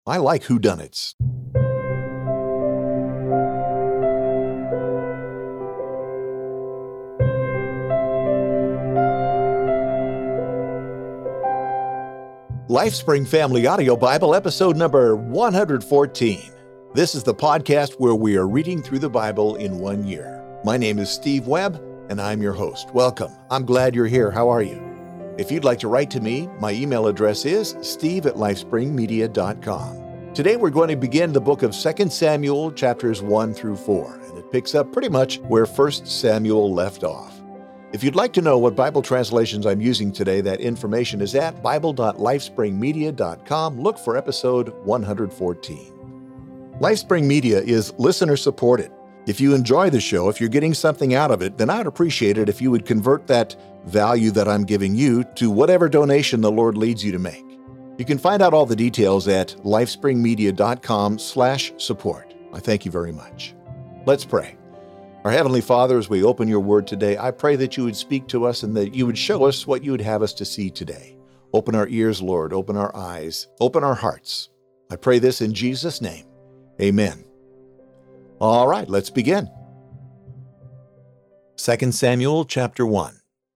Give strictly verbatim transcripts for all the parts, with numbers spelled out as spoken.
I like whodunits. LifeSpring Family Audio Bible, episode number one hundred fourteen. This is the podcast where we are reading through the Bible in one year. My name is Steve Webb, and I'm your host. Welcome. I'm glad you're here. How are you? If you'd like to write to me, my email address is steve at lifespring media dot com. Today we're going to begin the book of Second Samuel, chapters one through four, and it picks up pretty much where First Samuel left off. If you'd like to know what Bible translations I'm using today, that information is at bible dot lifespring media dot com. Look for episode one hundred fourteen. LifeSpring Media is listener-supported. If you enjoy the show, if you're getting something out of it, then I'd appreciate it if you would convert that value that I'm giving you to whatever donation the Lord leads you to make. You can find out all the details at lifespring media dot com slash support. I thank you very much. Let's pray. Our Heavenly Father, as we open your word today, I pray that you would speak to us and that you would show us what you would have us to see today. Open our ears, Lord. Open our eyes. Open our hearts. I pray this in Jesus' name. Amen. All right, let's begin. Second Samuel chapter one.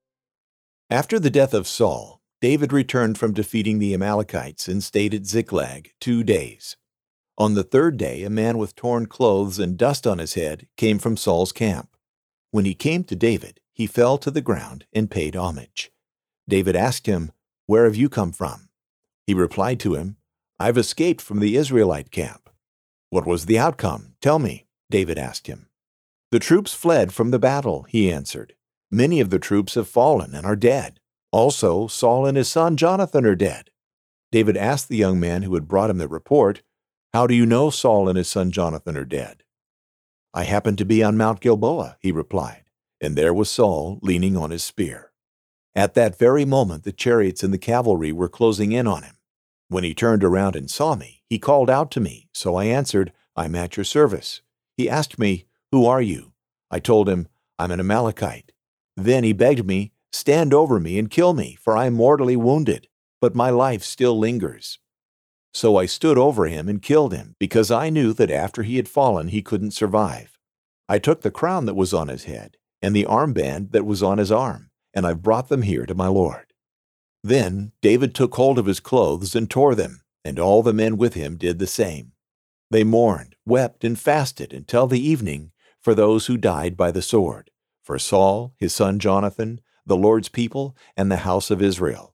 After the death of Saul, David returned from defeating the Amalekites and stayed at Ziklag two days. On the third day, a man with torn clothes and dust on his head came from Saul's camp. When he came to David, he fell to the ground and paid homage. David asked him, "Where have you come from?" He replied to him, "I've escaped from the Israelite camp." "What was the outcome? Tell me," David asked him. "The troops fled from the battle," he answered. "Many of the troops have fallen and are dead. Also, Saul and his son Jonathan are dead." David asked the young man who had brought him the report, "How do you know Saul and his son Jonathan are dead?" "I happened to be on Mount Gilboa," he replied, "and there was Saul leaning on his spear. At that very moment the chariots and the cavalry were closing in on him. When he turned around and saw me, he called out to me, so I answered, 'I'm at your service.' He asked me, 'Who are you?' I told him, 'I'm an Amalekite.' Then he begged me, 'Stand over me and kill me, for I am mortally wounded, but my life still lingers.' So I stood over him and killed him, because I knew that after he had fallen he couldn't survive. I took the crown that was on his head and the armband that was on his arm, and I've brought them here to my Lord." Then David took hold of his clothes and tore them, and all the men with him did the same. They mourned, wept, and fasted until the evening for those who died by the sword, for Saul, his son Jonathan, the Lord's people, and the house of Israel.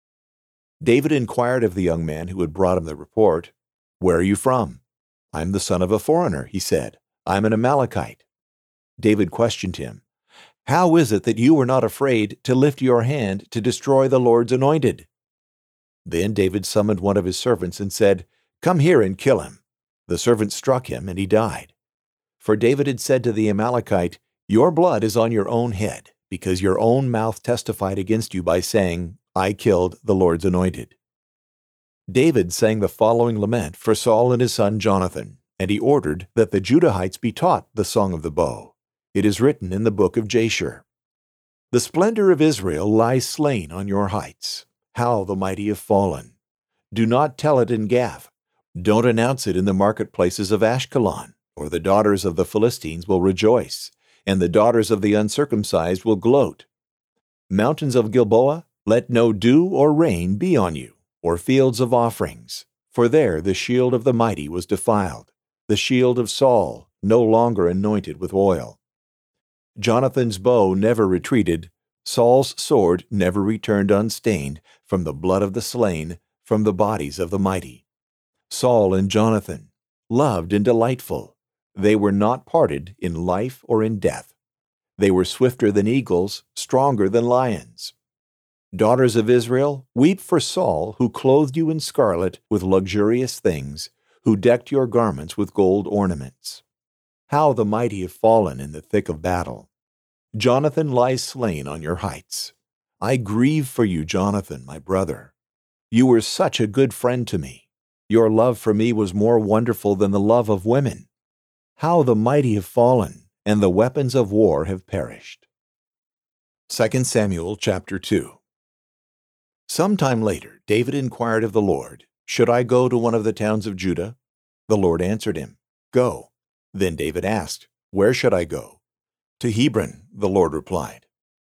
David inquired of the young man who had brought him the report, "Where are you from?" "I'm the son of a foreigner," he said. "I'm an Amalekite." David questioned him, "How is it that you were not afraid to lift your hand to destroy the Lord's anointed?" Then David summoned one of his servants and said, "Come here and kill him." The servant struck him, and he died. For David had said to the Amalekite, "Your blood is on your own head, because your own mouth testified against you by saying, 'I killed the Lord's anointed.'" David sang the following lament for Saul and his son Jonathan, and he ordered that the Judahites be taught the song of the bow. It is written in the book of Jasher. "The splendor of Israel lies slain on your heights. How the mighty have fallen! Do not tell it in Gath. Don't announce it in the marketplaces of Ashkelon, or the daughters of the Philistines will rejoice, and the daughters of the uncircumcised will gloat. Mountains of Gilboa, let no dew or rain be on you, or fields of offerings, for there the shield of the mighty was defiled, the shield of Saul, no longer anointed with oil. Jonathan's bow never retreated, Saul's sword never returned unstained from the blood of the slain, from the bodies of the mighty. Saul and Jonathan, loved and delightful, they were not parted in life or in death. They were swifter than eagles, stronger than lions. Daughters of Israel, weep for Saul, who clothed you in scarlet with luxurious things, who decked your garments with gold ornaments. How the mighty have fallen in the thick of battle. Jonathan lies slain on your heights. I grieve for you, Jonathan, my brother. You were such a good friend to me. Your love for me was more wonderful than the love of women. How the mighty have fallen, and the weapons of war have perished. Second Samuel chapter two. Sometime later, David inquired of the Lord, "Should I go to one of the towns of Judah?" The Lord answered him, "Go." Then David asked, "Where should I go?" "To Hebron," the Lord replied.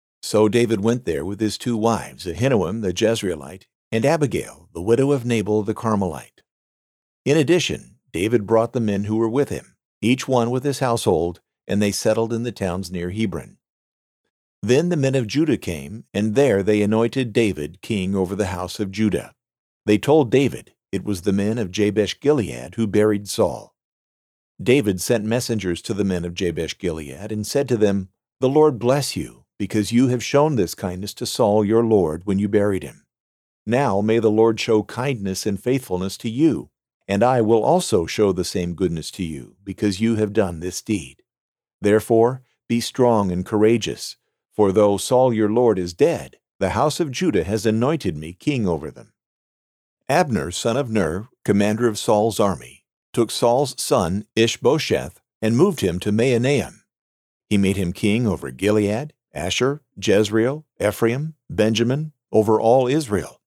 So David went there with his two wives, Ahinoam the Jezreelite, and Abigail, the widow of Nabal the Carmelite. In addition, David brought the men who were with him, each one with his household, and they settled in the towns near Hebron. Then the men of Judah came, and there they anointed David king over the house of Judah. They told David it was the men of Jabesh-Gilead who buried Saul. David sent messengers to the men of Jabesh-Gilead and said to them, "The Lord bless you, because you have shown this kindness to Saul your lord when you buried him. Now may the Lord show kindness and faithfulness to you, and I will also show the same goodness to you, because you have done this deed. Therefore be strong and courageous, for though Saul your lord is dead, the house of Judah has anointed me king over them." Abner, son of Ner, commander of Saul's army, took Saul's son Ishbosheth and moved him to Mahanaim. He made him king over Gilead, Asher, Jezreel, Ephraim, Benjamin, over all Israel.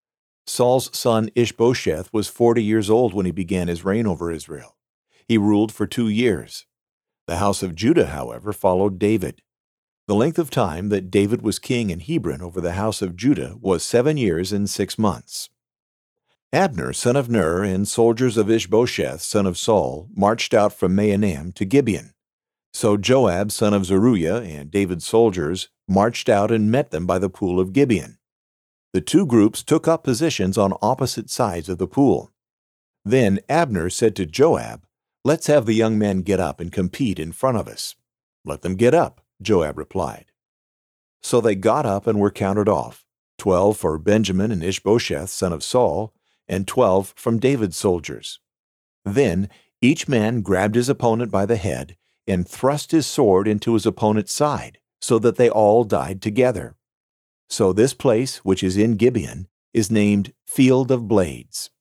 Saul's son Ishbosheth was forty years old when he began his reign over Israel. He ruled for two years. The house of Judah, however, followed David. The length of time that David was king in Hebron over the house of Judah was seven years and six months. Abner, son of Ner, and soldiers of Ishbosheth, son of Saul, marched out from Mahanaim to Gibeon. So Joab, son of Zeruiah, and David's soldiers marched out and met them by the pool of Gibeon. The two groups took up positions on opposite sides of the pool. Then Abner said to Joab, "Let's have the young men get up and compete in front of us." "Let them get up," Joab replied. So they got up and were counted off, twelve for Benjamin and Ishbosheth, son of Saul, and twelve from David's soldiers. Then each man grabbed his opponent by the head and thrust his sword into his opponent's side, so that they all died together. So this place, which is in Gibeon, is named Field of Blades.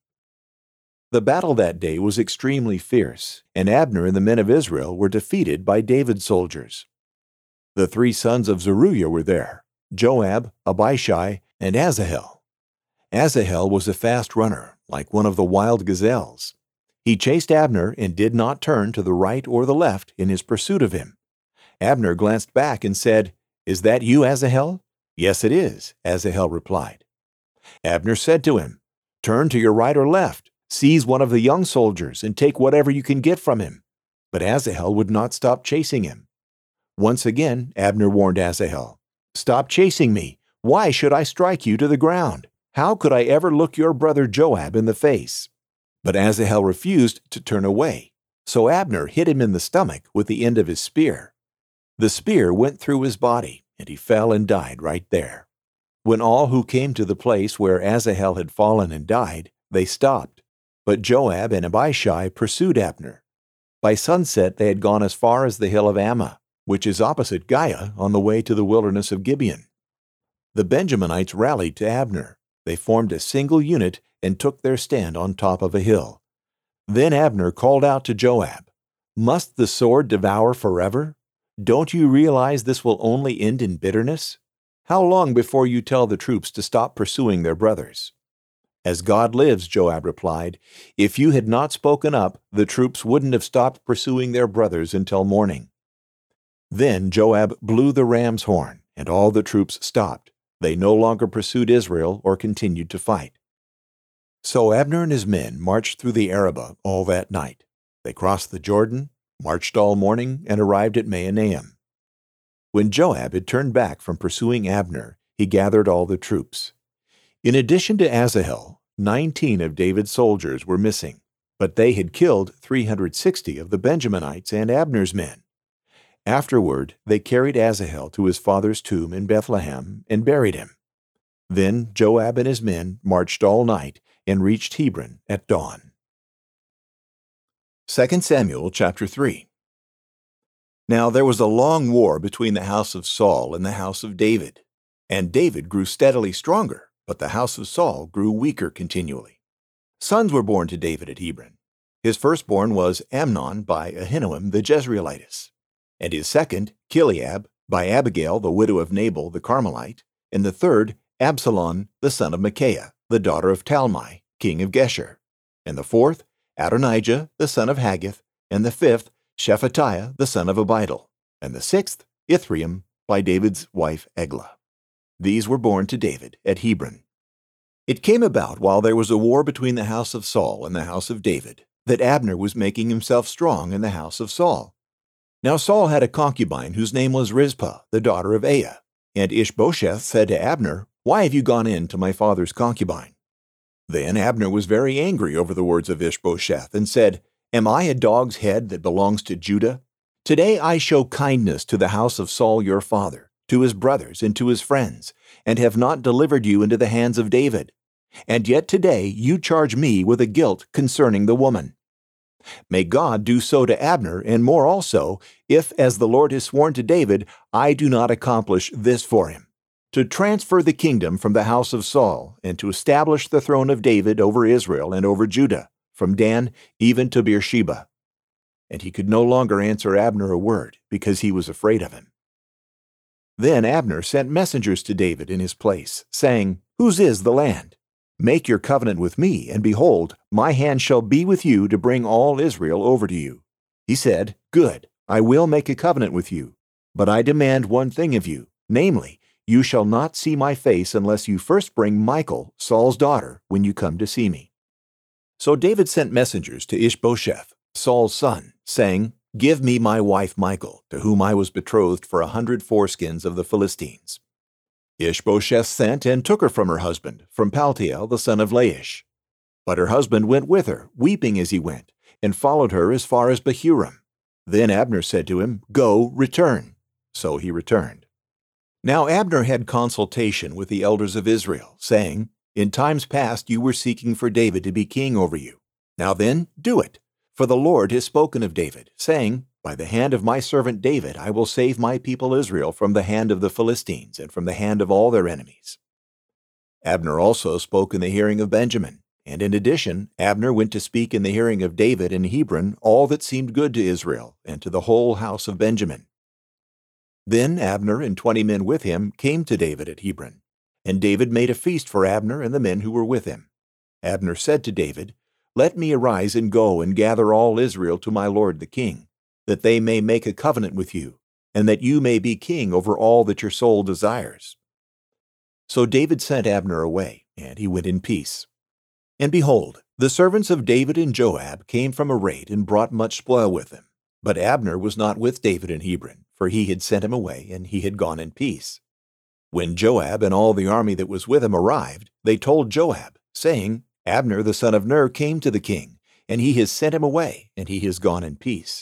The battle that day was extremely fierce, and Abner and the men of Israel were defeated by David's soldiers. The three sons of Zeruiah were there, Joab, Abishai, and Asahel. Asahel was a fast runner, like one of the wild gazelles. He chased Abner and did not turn to the right or the left in his pursuit of him. Abner glanced back and said, "Is that you, Asahel?" "Yes, it is," Asahel replied. Abner said to him, "Turn to your right or left, seize one of the young soldiers, and take whatever you can get from him." But Asahel would not stop chasing him. Once again, Abner warned Asahel, "Stop chasing me. Why should I strike you to the ground? How could I ever look your brother Joab in the face?" But Asahel refused to turn away, so Abner hit him in the stomach with the end of his spear. The spear went through his body, and he fell and died right there. When all who came to the place where Asahel had fallen and died, they stopped. But Joab and Abishai pursued Abner. By sunset they had gone as far as the hill of Ammah, which is opposite Giah on the way to the wilderness of Gibeon. The Benjaminites rallied to Abner. They formed a single unit and took their stand on top of a hill. Then Abner called out to Joab, "Must the sword devour forever? Don't you realize this will only end in bitterness? How long before you tell the troops to stop pursuing their brothers?" "As God lives," Joab replied, "if you had not spoken up, the troops wouldn't have stopped pursuing their brothers until morning." Then Joab blew the ram's horn, and all the troops stopped. They no longer pursued Israel or continued to fight. So Abner and his men marched through the Arabah all that night. They crossed the Jordan, marched all morning, and arrived at Mahanaim. When Joab had turned back from pursuing Abner, he gathered all the troops. In addition to Asahel, nineteen of David's soldiers were missing, but they had killed three hundred sixty of the Benjaminites and Abner's men. Afterward, they carried Asahel to his father's tomb in Bethlehem and buried him. Then Joab and his men marched all night and reached Hebron at dawn. Second Samuel chapter three. Now there was a long war between the house of Saul and the house of David, and David grew steadily stronger, but the house of Saul grew weaker continually. Sons were born to David at Hebron. His firstborn was Amnon by Ahinoam the Jezreelitess, and his second, Chileab, by Abigail the widow of Nabal the Carmelite, and the third, Absalom the son of Micaiah, the daughter of Talmai, king of Geshur, and the fourth, Adonijah, the son of Haggith, and the fifth, Shephatiah, the son of Abidal, and the sixth, Ithream, by David's wife Eglah. These were born to David at Hebron. It came about while there was a war between the house of Saul and the house of David, that Abner was making himself strong in the house of Saul. Now Saul had a concubine whose name was Rizpah, the daughter of Aiah. And Ishbosheth said to Abner, "Why have you gone in to my father's concubine?" Then Abner was very angry over the words of Ishbosheth, and said, "Am I a dog's head that belongs to Judah? Today I show kindness to the house of Saul your father, to his brothers and to his friends, and have not delivered you into the hands of David. And yet today you charge me with a guilt concerning the woman. May God do so to Abner, and more also, if, as the Lord has sworn to David, I do not accomplish this for him, to transfer the kingdom from the house of Saul, and to establish the throne of David over Israel and over Judah, from Dan even to Beersheba." And he could no longer answer Abner a word, because he was afraid of him. Then Abner sent messengers to David in his place, saying, "Whose is the land? Make your covenant with me, and behold, my hand shall be with you to bring all Israel over to you." He said, "Good, I will make a covenant with you, but I demand one thing of you, namely, you shall not see my face unless you first bring Michal, Saul's daughter, when you come to see me." So David sent messengers to Ishbosheth, Saul's son, saying, "Give me my wife Michal, to whom I was betrothed for a hundred foreskins of the Philistines." Ishbosheth sent and took her from her husband, from Paltiel the son of Laish. But her husband went with her, weeping as he went, and followed her as far as Bahurim. Then Abner said to him, "Go, return." So he returned. Now Abner had consultation with the elders of Israel, saying, "In times past you were seeking for David to be king over you. Now then, do it, for the Lord has spoken of David, saying, By the hand of my servant David I will save my people Israel from the hand of the Philistines and from the hand of all their enemies." Abner also spoke in the hearing of Benjamin, and in addition Abner went to speak in the hearing of David in Hebron all that seemed good to Israel and to the whole house of Benjamin. Then Abner and twenty men with him came to David at Hebron, and David made a feast for Abner and the men who were with him. Abner said to David, "Let me arise and go and gather all Israel to my lord the king, that they may make a covenant with you, and that you may be king over all that your soul desires." So David sent Abner away, and he went in peace. And behold, the servants of David and Joab came from a raid and brought much spoil with them. But Abner was not with David in Hebron, for he had sent him away, and he had gone in peace. When Joab and all the army that was with him arrived, they told Joab, saying, "Abner the son of Ner came to the king, and he has sent him away, and he has gone in peace."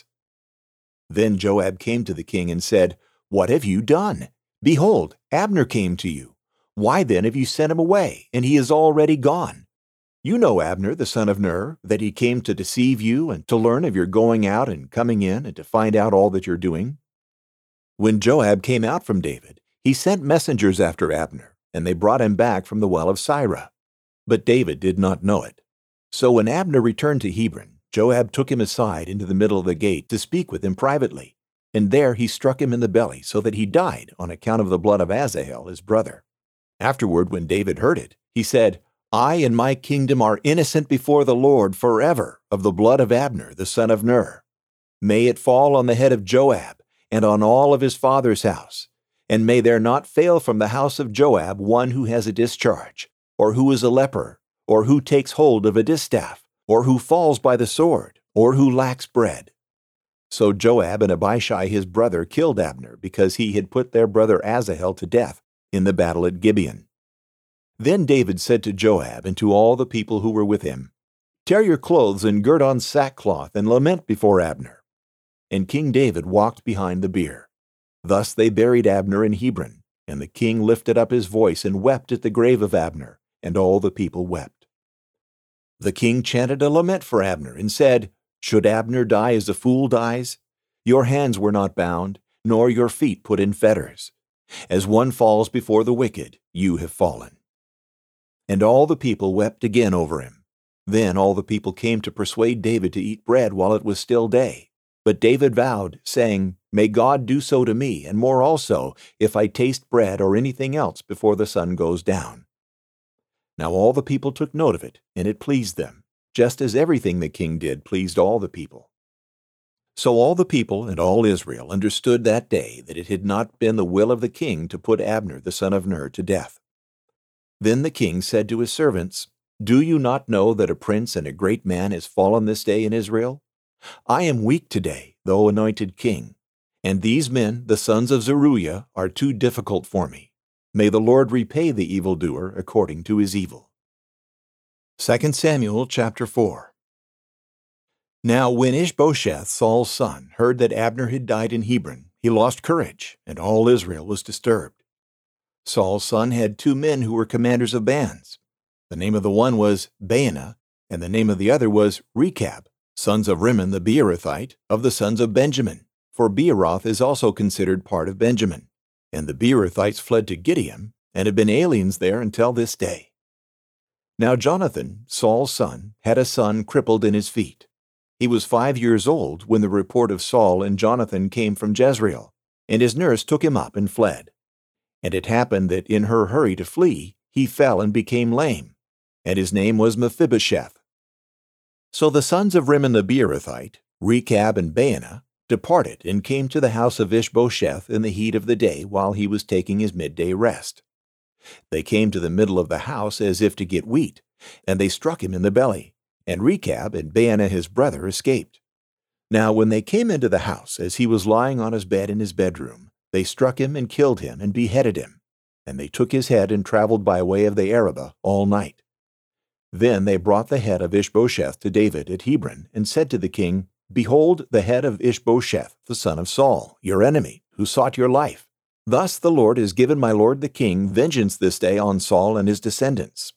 Then Joab came to the king and said, "What have you done? Behold, Abner came to you. Why then have you sent him away, and he is already gone? You know Abner the son of Ner, that he came to deceive you and to learn of your going out and coming in and to find out all that you're doing." When Joab came out from David, he sent messengers after Abner, and they brought him back from the well of Sirah. But David did not know it. So when Abner returned to Hebron, Joab took him aside into the middle of the gate to speak with him privately, and there he struck him in the belly so that he died on account of the blood of Asahel his brother. Afterward, when David heard it, he said, "I and my kingdom are innocent before the Lord forever of the blood of Abner the son of Ner. May it fall on the head of Joab and on all of his father's house, and may there not fail from the house of Joab one who has a discharge, or who is a leper, or who takes hold of a distaff, or who falls by the sword, or who lacks bread." So Joab and Abishai his brother killed Abner, because he had put their brother Asahel to death in the battle at Gibeon. Then David said to Joab and to all the people who were with him, "Tear your clothes and gird on sackcloth and lament before Abner." And King David walked behind the bier. Thus they buried Abner in Hebron, and the king lifted up his voice and wept at the grave of Abner, and all the people wept. The king chanted a lament for Abner and said, "Should Abner die as a fool dies? Your hands were not bound, nor your feet put in fetters. As one falls before the wicked, you have fallen." And all the people wept again over him. Then all the people came to persuade David to eat bread while it was still day. But David vowed, saying, "May God do so to me, and more also, if I taste bread or anything else before the sun goes down." Now all the people took note of it, and it pleased them, just as everything the king did pleased all the people. So all the people and all Israel understood that day that it had not been the will of the king to put Abner the son of Ner to death. Then the king said to his servants, "Do you not know that a prince and a great man has fallen this day in Israel? I am weak today, though anointed king, and these men, the sons of Zeruiah, are too difficult for me. May the Lord repay the evildoer according to his evil." Second Samuel chapter four. Now when Ishbosheth, Saul's son, heard that Abner had died in Hebron, he lost courage, and all Israel was disturbed. Saul's son had two men who were commanders of bands. The name of the one was Baanah, and the name of the other was Rechab, sons of Rimmon the Beerothite, of the sons of Benjamin, for Beeroth is also considered part of Benjamin. And the Beerothites fled to Gideon, and have been aliens there until this day. Now Jonathan, Saul's son, had a son crippled in his feet. He was five years old when the report of Saul and Jonathan came from Jezreel, and his nurse took him up and fled. And it happened that in her hurry to flee, he fell and became lame, and his name was Mephibosheth. So the sons of Rimmon the Beerothite, Rechab and Baanah, departed and came to the house of Ishbosheth in the heat of the day while he was taking his midday rest. They came to the middle of the house as if to get wheat, and they struck him in the belly, and Rechab and Baanah his brother escaped. Now when they came into the house as he was lying on his bed in his bedroom, they struck him and killed him and beheaded him, and they took his head and traveled by way of the Arabah all night. Then they brought the head of Ishbosheth to David at Hebron, and said to the king, "Behold the head of Ishbosheth, the son of Saul, your enemy, who sought your life. Thus the Lord has given my lord the king vengeance this day on Saul and his descendants."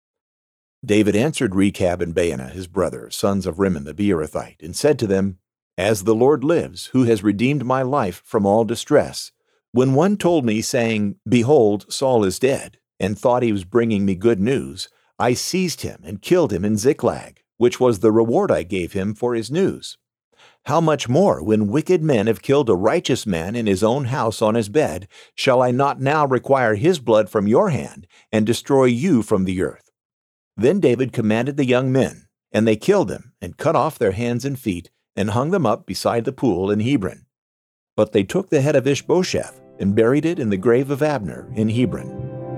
David answered Rechab and Baanah his brother, sons of Rimmon the Beerothite, and said to them, "As the Lord lives, who has redeemed my life from all distress, when one told me, saying, 'Behold, Saul is dead,' and thought he was bringing me good news, I seized him and killed him in Ziklag, which was the reward I gave him for his news. How much more, when wicked men have killed a righteous man in his own house on his bed, shall I not now require his blood from your hand, and destroy you from the earth?" Then David commanded the young men, and they killed them, and cut off their hands and feet, and hung them up beside the pool in Hebron. But they took the head of Ishbosheth, and buried it in the grave of Abner in Hebron.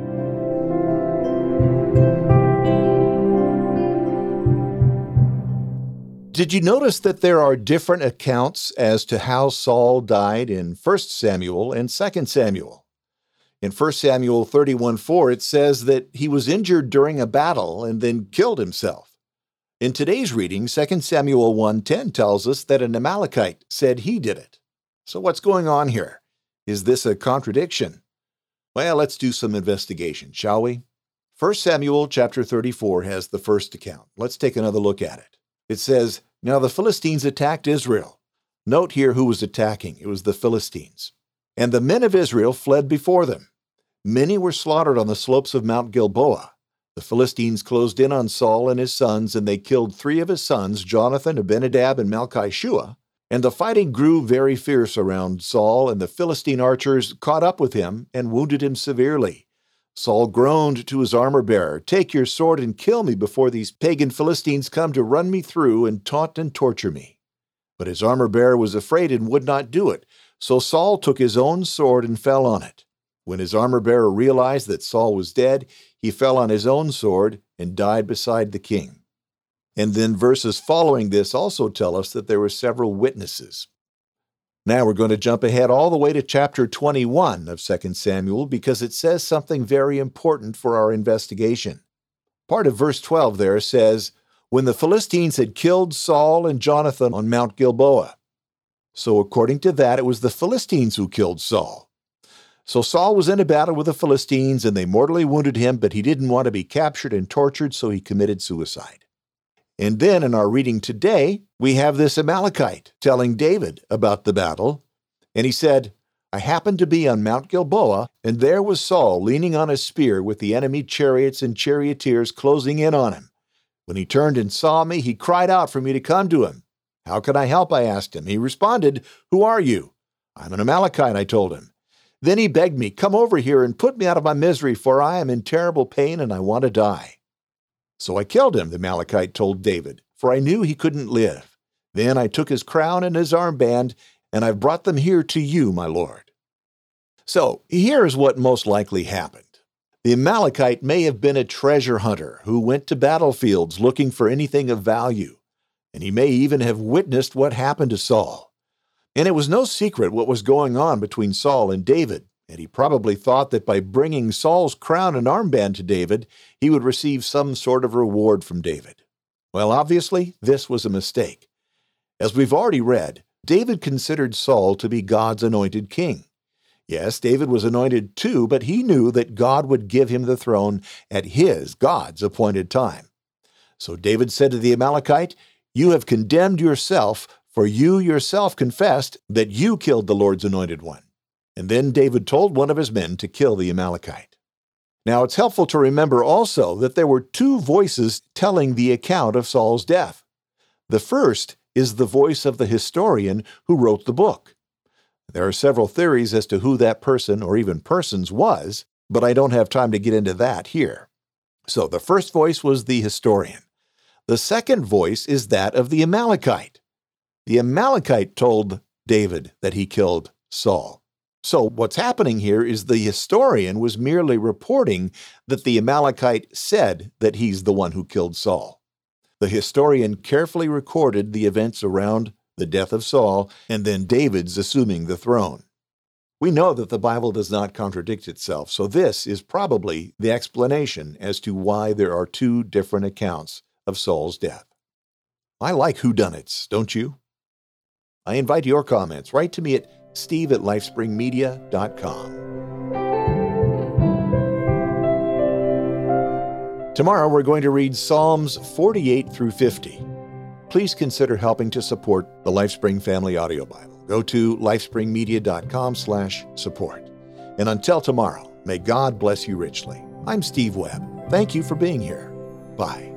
Did you notice that there are different accounts as to how Saul died in First Samuel and Second Samuel? In First Samuel thirty-one four, it says that he was injured during a battle and then killed himself. In today's reading, Second Samuel one ten tells us that an Amalekite said he did it. So what's going on here? Is this a contradiction? Well, let's do some investigation, shall we? First Samuel chapter thirty-four has the first account. Let's take another look at it. It says, "Now the Philistines attacked Israel." Note here who was attacking. It was the Philistines. "And the men of Israel fled before them. Many were slaughtered on the slopes of Mount Gilboa. The Philistines closed in on Saul and his sons, and they killed three of his sons, Jonathan, Abinadab, and Malchishua. And the fighting grew very fierce around Saul, and the Philistine archers caught up with him and wounded him severely. Saul groaned to his armor-bearer, 'Take your sword and kill me before these pagan Philistines come to run me through and taunt and torture me.' But his armor-bearer was afraid and would not do it. So Saul took his own sword and fell on it. When his armor-bearer realized that Saul was dead, he fell on his own sword and died beside the king." And then verses following this also tell us that there were several witnesses. Now we're going to jump ahead all the way to chapter twenty-one of Second Samuel because it says something very important for our investigation. Part of verse twelve there says, "When the Philistines had killed Saul and Jonathan on Mount Gilboa." So according to that, it was the Philistines who killed Saul. So Saul was in a battle with the Philistines, and they mortally wounded him, but he didn't want to be captured and tortured, so he committed suicide. And then in our reading today, we have this Amalekite telling David about the battle. And he said, "I happened to be on Mount Gilboa, and there was Saul leaning on a spear with the enemy chariots and charioteers closing in on him. When he turned and saw me, he cried out for me to come to him. 'How can I help?' I asked him. He responded, 'Who are you?' 'I'm an Amalekite,' I told him. Then he begged me, 'Come over here and put me out of my misery, for I am in terrible pain and I want to die.' So I killed him," the Amalekite told David, "for I knew he couldn't live. Then I took his crown and his armband, and I've brought them here to you, my lord." So here's what most likely happened. The Amalekite may have been a treasure hunter who went to battlefields looking for anything of value, and he may even have witnessed what happened to Saul. And it was no secret what was going on between Saul and David, and he probably thought that by bringing Saul's crown and armband to David, he would receive some sort of reward from David. Well, obviously, this was a mistake. As we've already read, David considered Saul to be God's anointed king. Yes, David was anointed too, but he knew that God would give him the throne at his, God's, appointed time. So David said to the Amalekite, "You have condemned yourself, for you yourself confessed that you killed the Lord's anointed one." And then David told one of his men to kill the Amalekite. Now, it's helpful to remember also that there were two voices telling the account of Saul's death. The first is the voice of the historian who wrote the book. There are several theories as to who that person or even persons was, but I don't have time to get into that here. So the first voice was the historian. The second voice is that of the Amalekite. The Amalekite told David that he killed Saul. So what's happening here is the historian was merely reporting that the Amalekite said that he's the one who killed Saul. The historian carefully recorded the events around the death of Saul, and then David's assuming the throne. We know that the Bible does not contradict itself, so this is probably the explanation as to why there are two different accounts of Saul's death. I like whodunits, don't you? I invite your comments. Write to me at steve at lifespring media dot com. Tomorrow we're going to read Psalms forty-eight through fifty. Please consider helping to support the LifeSpring Family Audio Bible. Go to lifespring media dot com slash support. And until tomorrow, may God bless you richly. I'm Steve Webb. Thank you for being here. Bye.